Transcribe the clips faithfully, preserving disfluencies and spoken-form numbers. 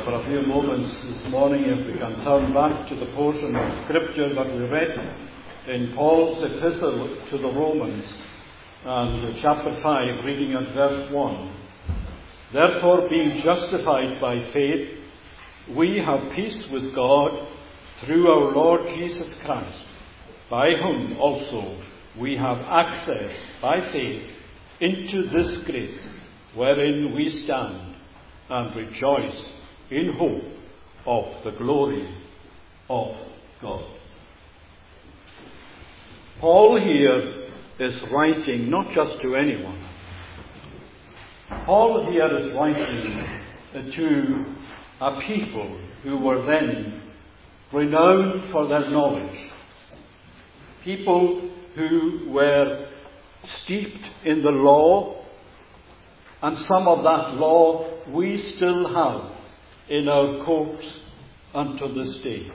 for a few moments this morning, if we can turn back to the portion of Scripture that we read in Paul's epistle to the Romans, and chapter five, reading at verse one. Therefore, being justified by faith, we have peace with God through our Lord Jesus Christ, by whom also we have access by faith into this grace wherein we stand, and rejoice in hope of the glory of God. Paul here is writing not just to anyone. Paul here is writing to a people who were then renowned for their knowledge. People who were steeped in the law, and some of that law we still have in our courts unto this day.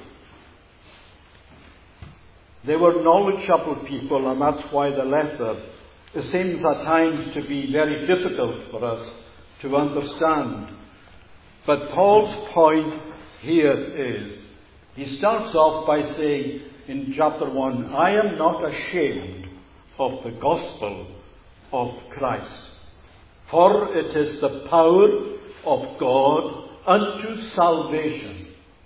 They were knowledgeable people, and that's why the letter seems at times to be very difficult for us to understand. But Paul's point here is, he starts off by saying in chapter one, I am not ashamed of the gospel of Christ, for it is the power of God unto salvation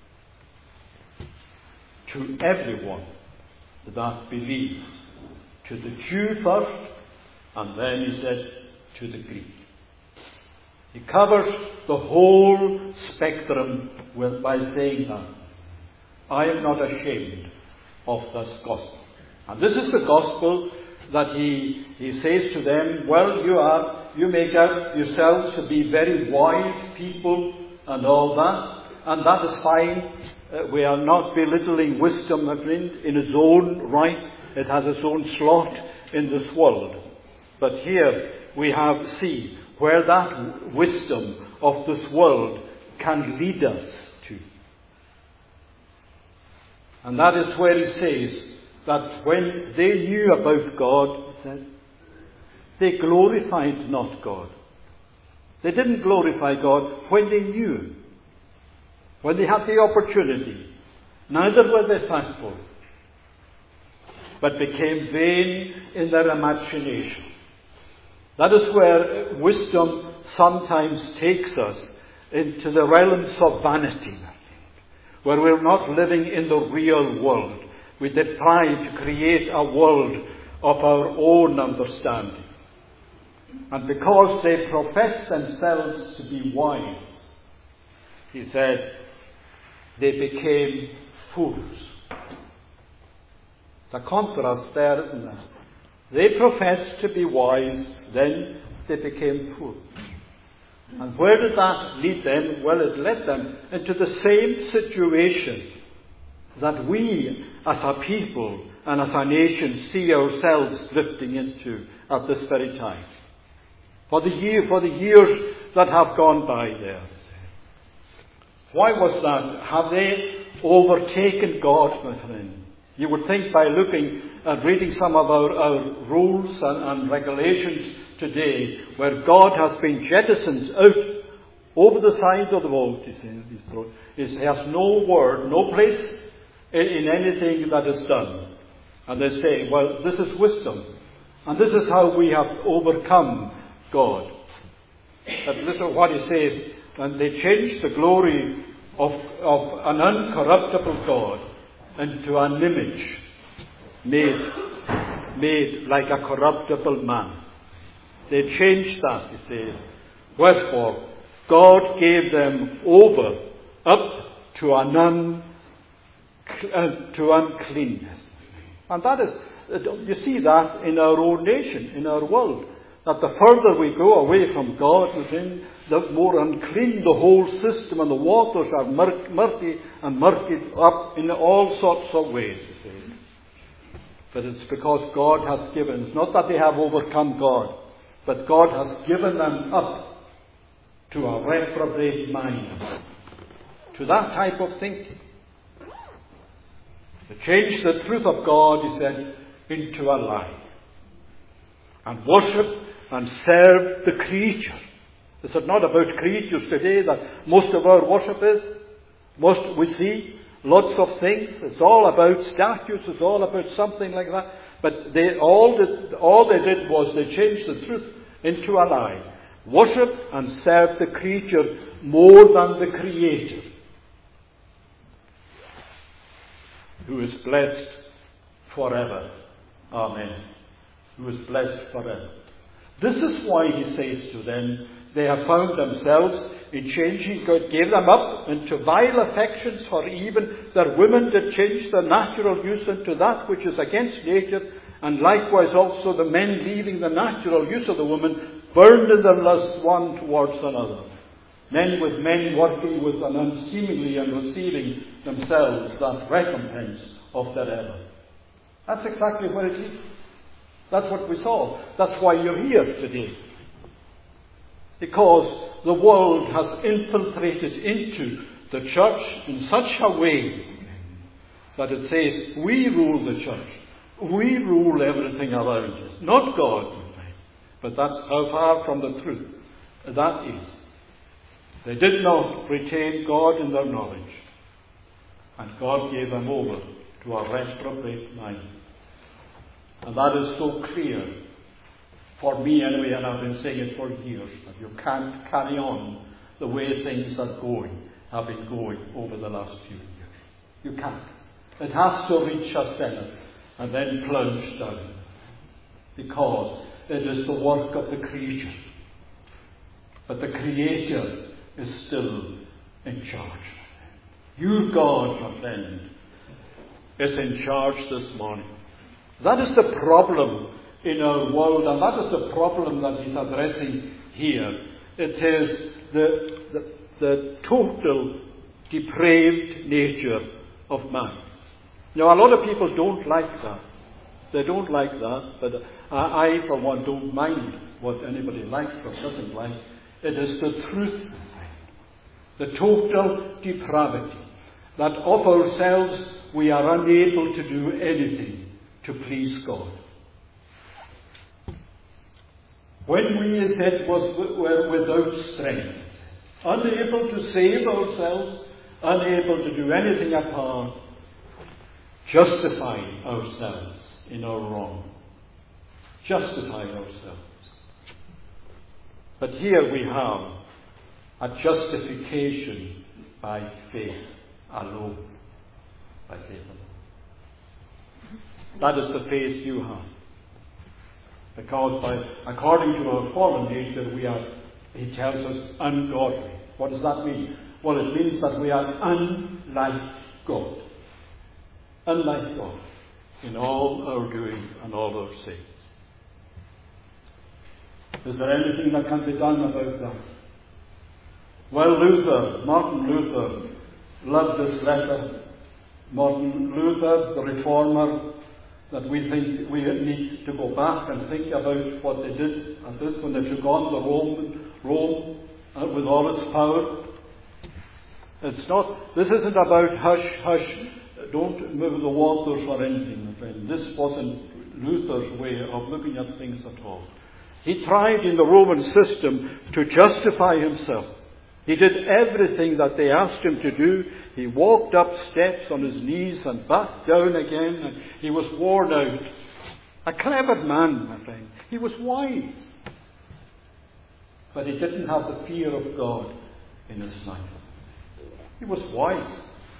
to everyone that believes, to the Jew first, and then he said to the Greek. He covers the whole spectrum with, by saying that I am not ashamed of this gospel. And this is the gospel that he, he says to them, well, you are, you make out yourselves to be very wise people and all that, and that is fine. Uh, we are not belittling wisdom, my friend, in its own right. It has its own slot in this world. But here we have, see, where that wisdom of this world can lead us to. And that is where he says that when they knew about God, he says, they glorified not God. They didn't glorify God when they knew Him, when they had the opportunity. Neither were they thankful, but became vain in their imagination. That is where wisdom sometimes takes us, into the realms of vanity, where we're not living in the real world. We try to create a world of our own understanding. And because they profess themselves to be wise, he said, they became fools. The contrast there, isn't it? They professed to be wise, then they became fools. And where did that lead them? Well, it led them into the same situation that we as a people and as a nation see ourselves drifting into at this very time. For the year, for the years that have gone by there. Why was that? Have they overtaken God, my friend? You would think by looking and reading some of our, our rules and, and regulations today, where God has been jettisoned out over the side of the boat, he says, he has no word, no place in, in anything that is done. And they say, well, this is wisdom. And this is how we have overcome God. But listen to what he says, and they changed the glory of, of an uncorruptible God into an image made, made like a corruptible man. They changed that, he says. Wherefore, God gave them over up to an un, uh, to uncleanness. And that is, you see that in our own nation, in our world. That the further we go away from God within, the more unclean the whole system, and the waters are murk, murky and murky up in all sorts of ways, you see. But it's because God has given. It's not that they have overcome God, but God has given them up to a reprobate mind, to that type of thinking. To change the truth of God, he said, into a lie. And worship and serve the creature, Is it not about creatures today that most of our worship is? Most we see lots of things. It's all about statues. It's all about something like that. But they all did, all they did was they changed the truth into a lie. Worship and serve the creature more than the Creator, who is blessed forever. Amen. Who is blessed forever. This is why he says to them, they have found themselves in changing. God gave them up into vile affections, for even their women did change their natural use into that which is against nature, and likewise also the men, leaving the natural use of the woman, burned in their lust one towards another. Men with men working with an unseemly and receiving themselves that recompense of their error. That's exactly where it is. That's what we saw. That's why you're here today. Because the world has infiltrated into the church in such a way that it says, we rule the church. We rule everything around us. Not God, but that's how far from the truth that is. They did not retain God in their knowledge. And God gave them over to a reprobate mind. And that is so clear for me anyway, and I've been saying it for years, that you can't carry on the way things are going, have been going over the last few years. You can't. It has to reach a zenith and then plunge down. Because it is the work of the creature. But the Creator is still in charge. Your God, my friend, is in charge this morning. That is the problem in our world, and that is the problem that he's addressing here. It is the, the, the total depraved nature of man. Now, a lot of people don't like that. They don't like that, but I, I for one, don't mind what anybody likes or doesn't like. It is the truth, the total depravity, that of ourselves we are unable to do anything to please God. When we, as it was, were without strength, unable to save ourselves, unable to do anything apart, justify ourselves in our wrong. Justify ourselves. But here we have a justification by faith alone. By faith alone. That is the faith you have. Because by, according to our fallen nature, we are, he tells us, ungodly. What does that mean? Well, it means that we are unlike God. Unlike God in all our doing and all our saying. Is there anything that can be done about that? Well, Luther, Martin Luther, loved this letter. Martin Luther, the reformer, that we think we need to go back and think about what they did at this when they took on the Rome, Rome uh, with all its power. It's not, this isn't about hush, hush, don't move the waters or anything, my friend. This wasn't Luther's way of looking at things at all. He tried in the Roman system to justify himself. He did everything that they asked him to do. He walked up steps on his knees and back down again, and he was worn out. A clever man, my friend. He was wise. But he didn't have the fear of God in his life. He was wise.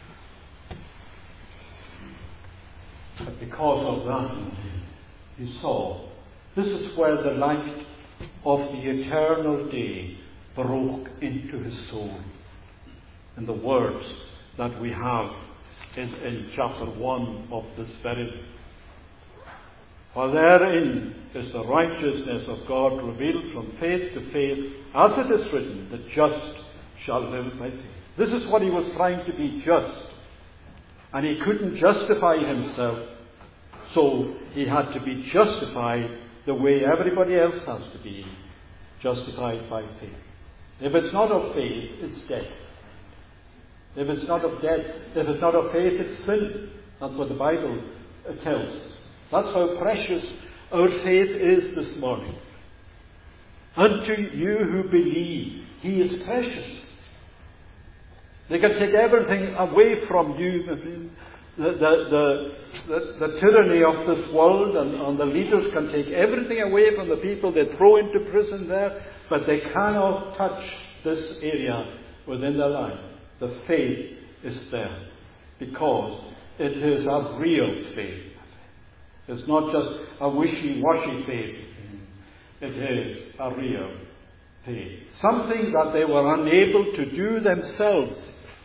But because of that, he saw, this is where the light of the eternal day broke into his soul. In the words that we have in, in chapter one of this very book. For therein is the righteousness of God revealed from faith to faith, as it is written, the just shall live by faith. This is what he was trying to be, just. And he couldn't justify himself, so he had to be justified the way everybody else has to be, justified by faith. If it's not of faith, it's death. If it's not of death, if it's not of faith, it's sin. That's what the Bible tells us. That's how precious our faith is this morning. Unto you who believe, he is precious. They can take everything away from you. The, the, the, the, the tyranny of this world and, and the leaders can take everything away from the people. They throw into prison there, but they cannot touch this area within their life. The faith is there because it is a real faith. It's not just a wishy-washy faith. It is a real faith. Something that they were unable to do themselves.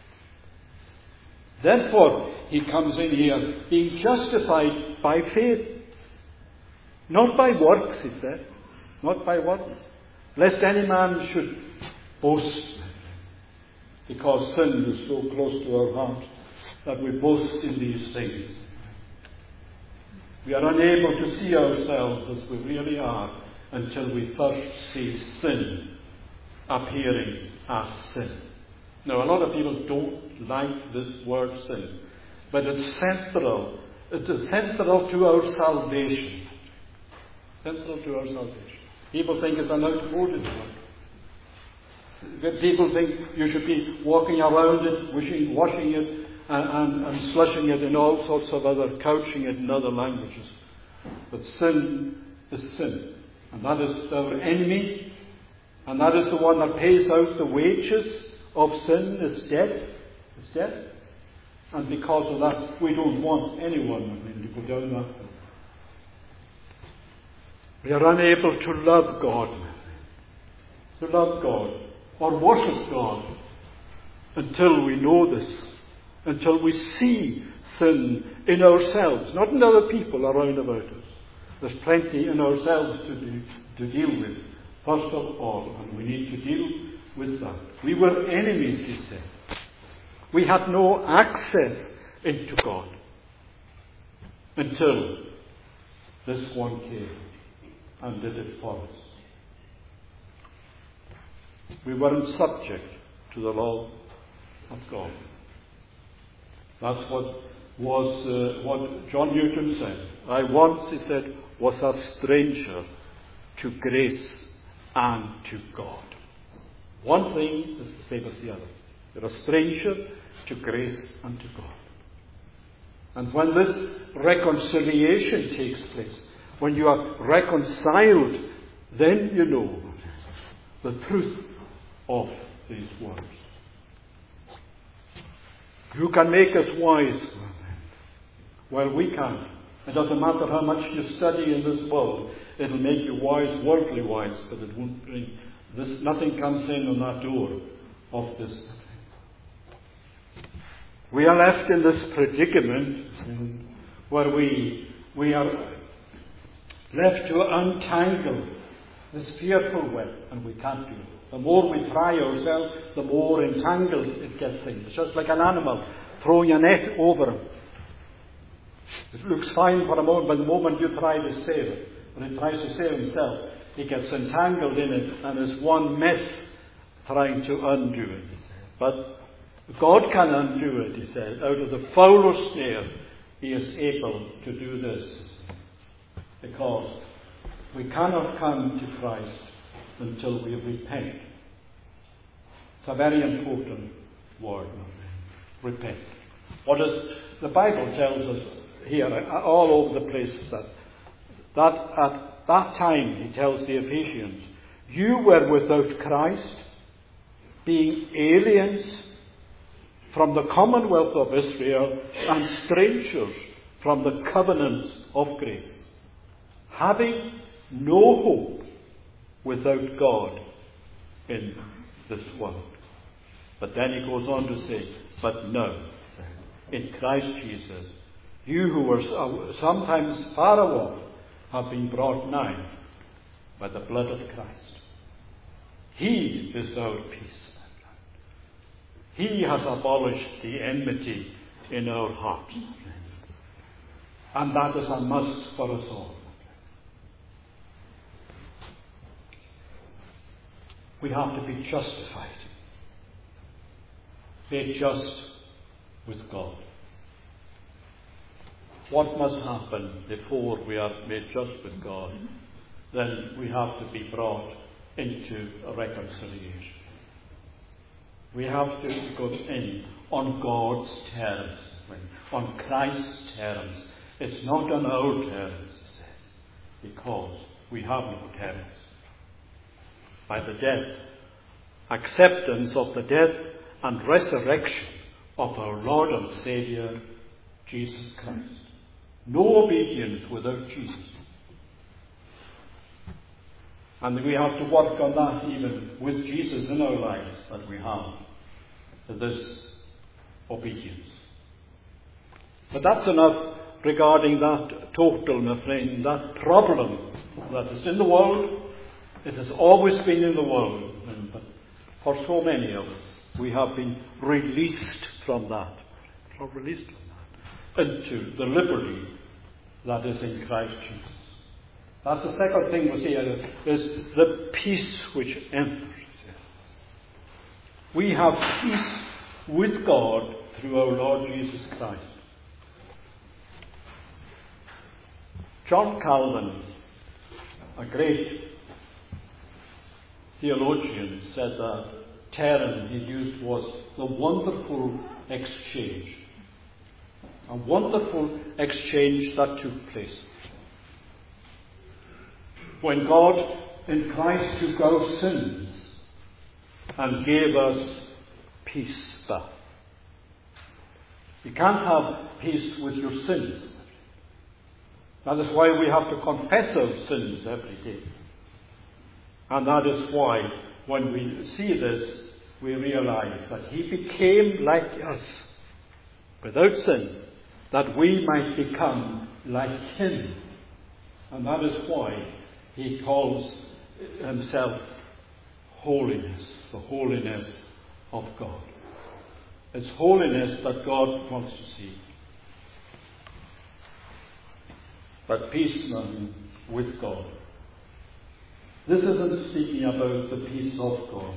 Therefore, he comes in here being justified by faith. Not by works, he said. Not by works. Lest any man should boast. Because sin is so close to our heart that we boast in these things. We are unable to see ourselves as we really are until we first see sin appearing as sin. Now, a lot of people don't like this word sin, but it's central. It's central to our salvation. Central to our salvation. People think it's an outmoded word. People think you should be walking around it, wishing, washing it, and, and, and slushing it in all sorts of other, couching it in other languages. But sin is sin. And that is our enemy. And that is the one that pays out the wages of sin is death. Is death. And because of that, we don't want anyone I mean, to go down that path. We are unable to love God. To love God. Or worship God. Until we know this. Until we see sin in ourselves. Not in other people around about us. There's plenty in ourselves to, do, to deal with. First of all. And we need to deal with that. We were enemies, he said. We had no access into God until this one came and did it for us. We weren't subject to the law of God. That's what was uh, what John Newton said. I once, he said, was a stranger to grace and to God. One thing is the same as the other. You're a stranger to grace and to God. And when this reconciliation takes place, when you are reconciled, then you know the truth of these words. Who can make us wise? Well, we can't. It doesn't matter how much you study in this world. It'll make you wise, worldly wise, but it won't bring this. Nothing comes in on that door of this. We are left in this predicament where we we are left to untangle this fearful web, and we can't do it. The more we try ourselves, the more entangled it gets in. It's just like an animal throwing a net over him. It looks fine for a moment, but the moment you try to save it, when he tries to save himself, he gets entangled in it and is one mess trying to undo it. But God can undo it, he said. Out of the foulest snare, he is able to do this. Because we cannot come to Christ until we repent. It's a very important word. Repent. What is the Bible tells us here, all over the place, that, that at that time, he tells the Ephesians, you were without Christ, being aliens from the commonwealth of Israel and strangers from the covenants of grace, having no hope without God in this world. But then he goes on to say, but now, in Christ Jesus, you who were sometimes far off have been brought nigh by the blood of Christ. He is our peace. He has abolished the enmity in our hearts. And that is a must for us all. We have to be justified. Made just with God. What must happen before we are made just with God? Then we have to be brought into a reconciliation. We have to go in on God's terms, on Christ's terms. It's not on our terms, it says, because we have no terms. By the death, acceptance of the death and resurrection of our Lord and Saviour, Jesus Christ. No obedience without Jesus. And we have to work on that even with Jesus in our lives, that we have this obedience. But that's enough regarding that total, my friend, that problem that is in the world. It has always been in the world, but for so many of us, we have been released from that, or released from that, into the liberty that is in Christ Jesus. That's the second thing we see here, is the peace which enters. We have peace with God through our Lord Jesus Christ. John Calvin, a great theologian, said that term he used was the wonderful exchange. A wonderful exchange that took place. When God in Christ took our sins and gave us peace back. You can't have peace with your sins. That is why we have to confess our sins every day. And that is why when we see this, we realize that He became like us, without sin, that we might become like Him. And that is why He calls Himself holiness, the holiness of God. It's holiness that God wants to see. But peace now with God. This isn't speaking about the peace of God.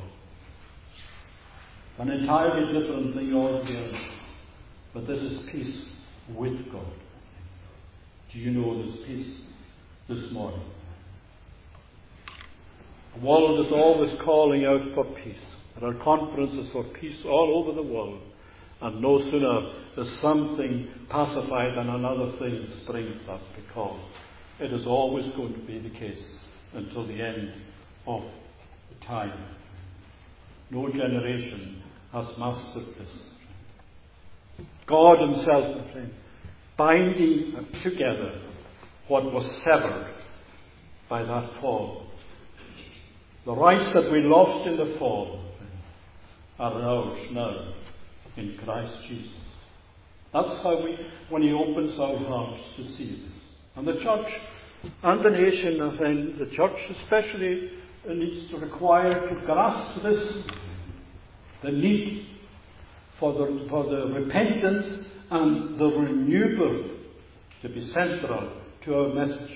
An entirely different thing altogether. But this is peace with God. Do you know this peace this morning? The world is always calling out for peace. There are conferences for peace all over the world. And no sooner is something pacified than another thing springs up, because it is always going to be the case until the end of the time. No generation has mastered this. God Himself, my friend, binding together what was severed by that fall. The rights that we lost in the fall are ours now in Christ Jesus. That's how we, when He opens our hearts to see this. And the church and the nation, my friend, the church especially, needs to require to grasp this, the need for the, for the repentance and the renewal to be central to our message.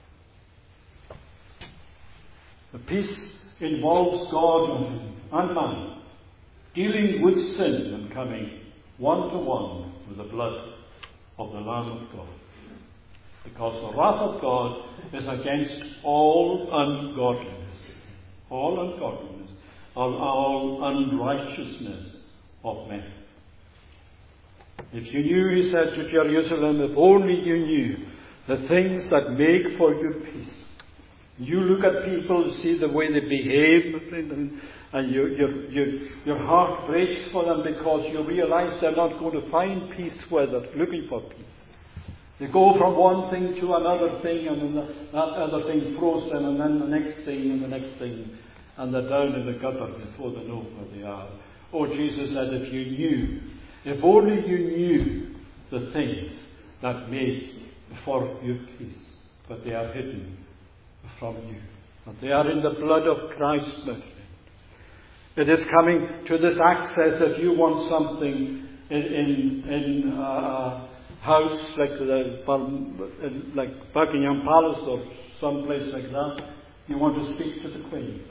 The peace involves God and man dealing with sin and coming one to one with the blood of the Lamb of God. Because the wrath of God is against all ungodliness, all ungodliness, all, all unrighteousness of men. If you knew, He said to Jerusalem, if only you knew the things that make for your peace. You look at people, see the way they behave, and, and you, your, your, your heart breaks for them because you realize they're not going to find peace where they're looking for peace. They go from one thing to another thing, and then that other thing throws them, and then the next thing, and the next thing, and they're down in the gutter before they know where they are. Oh, Jesus said, if you knew, if only you knew the things that make for your peace, but they are hidden from you. And they are in the blood of Christ, my friend. It is coming to this access if you want something in, in, in a house like the like Buckingham Palace or some place like that. You want to speak to the Queen.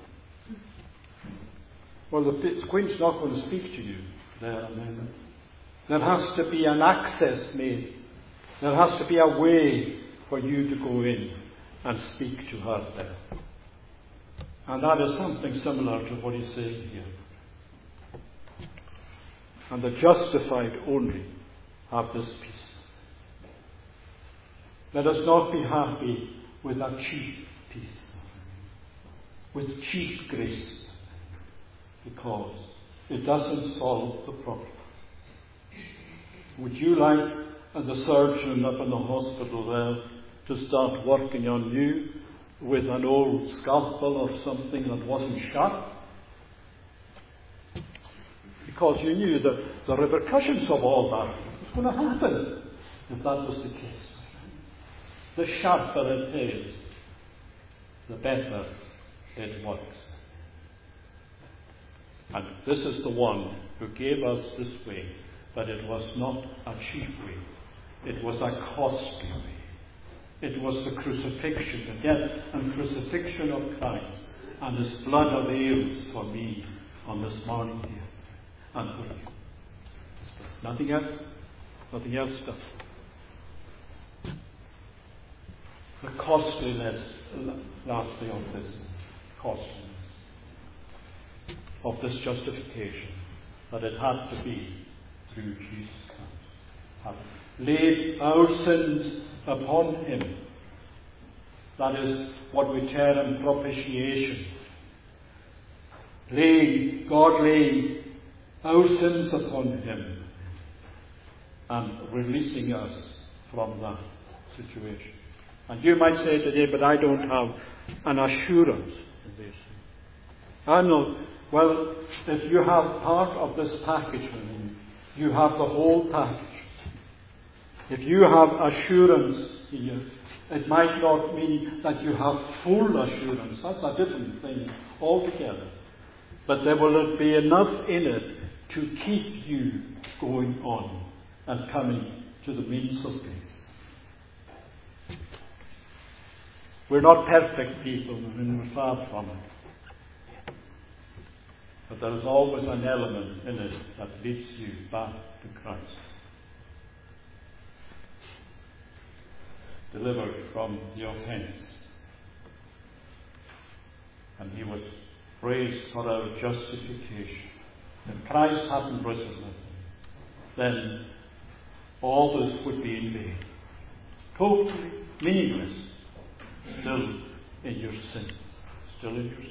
Well, the Queen's not going to speak to you there and then. There has to be an access made. There has to be a way for you to go in and speak to her there. And that is something similar to what he's saying here. And the justified only have this peace. Let us not be happy with a cheap peace, with cheap grace, because it doesn't solve the problem. Would you like, as a surgeon up in the hospital there, to start working on you with an old scalpel or something that wasn't sharp? Because you knew that the repercussions of all that was going to happen if that was the case. The sharper it is, the better it works. And this is the one who gave us this way, but it was not a cheap way. It was a costly way. It was the crucifixion, the death and crucifixion of Christ, and His blood avails for me on this morning here, and for you. Nothing else. Nothing else does. The costliness, lastly, of this costliness, of this justification, that it had to be through Jesus Christ. Had laid our sins upon Him. That is what we term propitiation. Laying, God laying our sins upon Him and releasing us from that situation. And you might say today, but I don't have an assurance in this. I know, well, if you have part of this package, you have the whole package. If you have assurance here, it might not mean that you have full assurance. That's a different thing altogether. But there will be enough in it to keep you going on and coming to the means of grace. We're not perfect people, and we're far from it. But there is always an element in it that leads you back to Christ. Delivered from the offense. And He was raised for our justification. If Christ hadn't risen with Him, then all this would be in vain. Totally meaningless. Still in your sin. Still in your sin.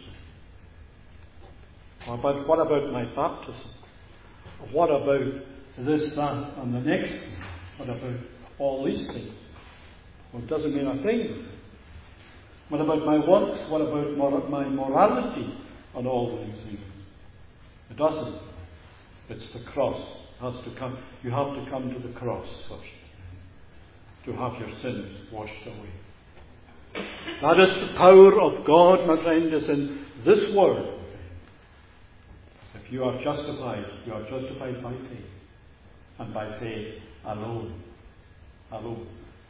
What about, what about my baptism? What about this, that, and the next thing? What about all these things? Well, it doesn't mean a thing. What about my works? What about mor- my morality and all these things? It doesn't. It's the cross. It has to come. You have to come to the cross first to have your sins washed away. That is the power of God, my friend, is in this word. If you are justified, you are justified by faith. And by faith alone. Alone.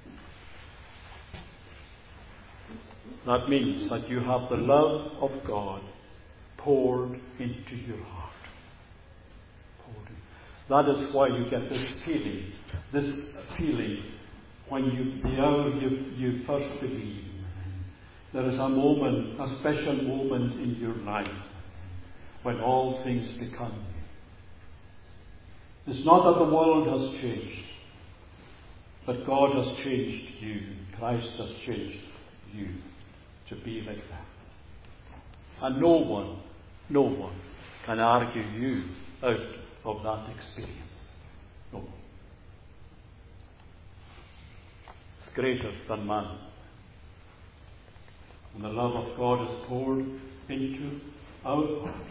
That means that you have the love of God poured into your heart. Poured in. That is why you get this feeling. This feeling when you, the hour you, you first believe. There is a moment, a special moment in your life when all things become new. It's not that the world has changed, but God has changed you. Christ has changed you to be like that. And no one, no one can argue you out of that experience. No one. It's greater than man. And the love of God is poured into our hearts.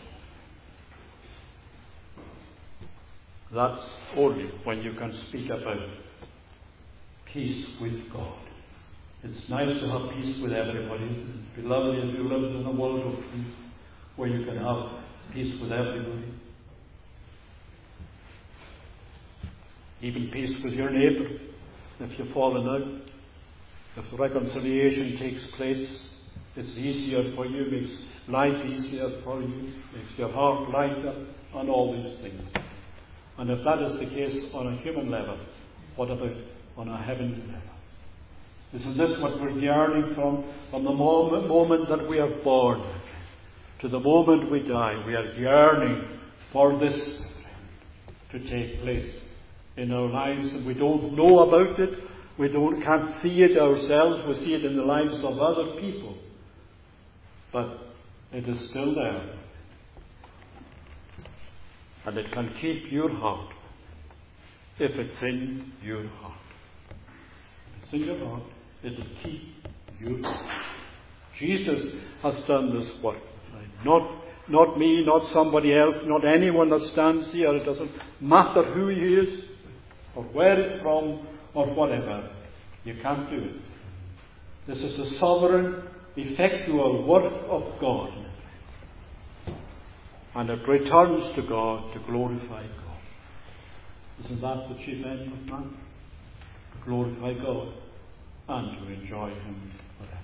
That's only when you can speak about peace with God. It's nice to have peace with everybody. It'd be lovely if you lived in a world of peace where you can have peace with everybody. Even peace with your neighbour if you've fallen out. If reconciliation takes place, it's easier for you, makes life easier for you, makes your heart lighter, and all these things. And if that is the case on a human level, what about on a heavenly level? Isn't this what we're yearning from, from the moment, moment that we are born? to the moment we die, we are yearning for this to take place in our lives, and we don't know about it. We don't can't see it ourselves. We see it in the lives of other people, but it is still there, and it can keep your heart if it's in your heart. If it's in your heart, it will keep your heart. Jesus has done this work. Right? Not, not me, not somebody else, not anyone that stands here. It doesn't matter who he is, or where he's from, or whatever. You can't do it. This is the sovereign, effectual work of God. And it returns to God to glorify God. Isn't that the chief end of man? To glorify God and to enjoy him forever.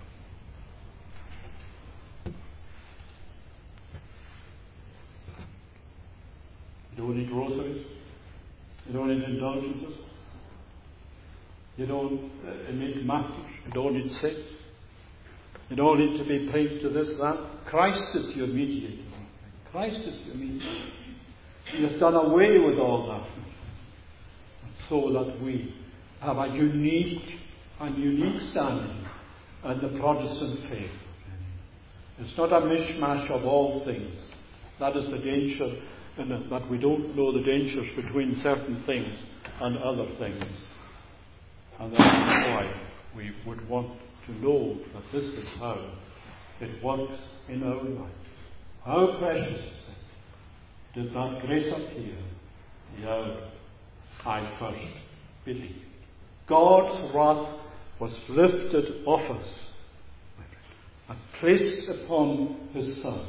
You don't need groceries. You don't need indulgences. You don't uh, need masters. You don't need sex. You don't need to be paid to this, that. Christ is your mediator. Christ is your mediator. He has done away with all that, so that we have a unique and unique standing in the Protestant faith. It's not a mishmash of all things. That is the danger, in it, that we don't know the dangers between certain things and other things. And that's why we would want to know that this is how it works in our life. How precious did that grace appear the hour I first believed. God's wrath was lifted off us and placed upon his Son.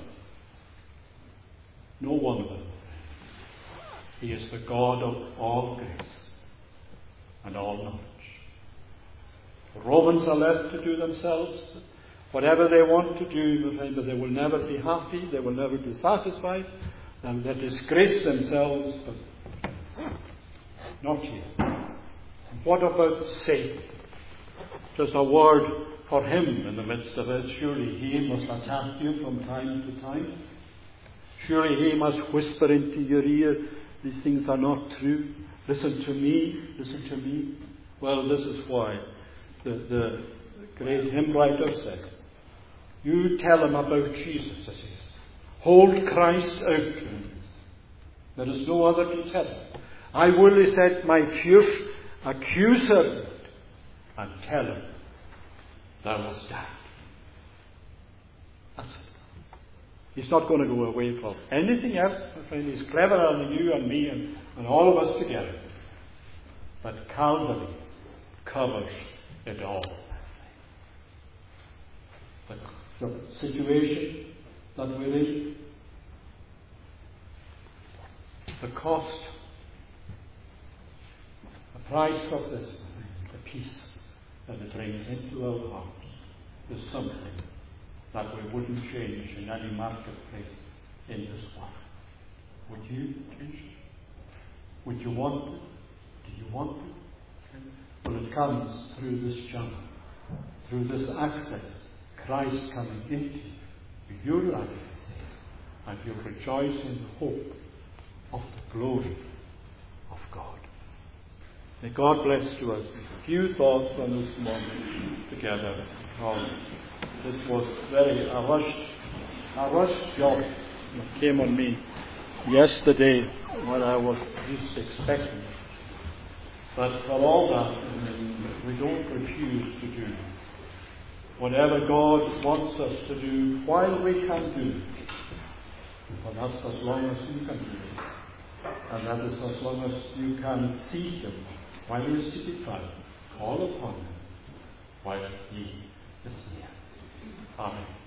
No wonder. He is the God of all grace and all knowledge. The Romans are left to do themselves whatever they want to do, but they will never be happy, they will never be satisfied, and they disgrace themselves, but not here. And what about Satan? Just a word for him in the midst of it. Surely he must attack you from time to time. Surely he must whisper into your ear, these things are not true. Listen to me, listen to me. Well, this is why the, the great hymn writer said, you tell him about Jesus, it says. Hold Christ out to him. There is no other to tell him. I will, he said, my fierce accuser, and tell him, thou hast died. That's it. He's not going to go away from anything else. My friend, he's cleverer than you and me and, and all of us together. But Calvary covers it all. The, the situation that we're in, the cost, the price of this, the peace that it brings into our hearts, is something that we wouldn't change in any marketplace in this world. Would you change it? Would you want it? Do you want it? Well, it comes through this channel, through this access, Christ coming into your life, and you'll rejoice in the hope of the glory of God. May God bless to us a few thoughts on this morning together. Um, this was very a rushed, a rushed job that came on me yesterday when I was least expecting. But for all that, I mean, we don't refuse to do whatever God wants us to do while we can do it. And that's as long as you can do it. And that is as long as you can see him while he is to be found. Call upon him while he is near. Amen.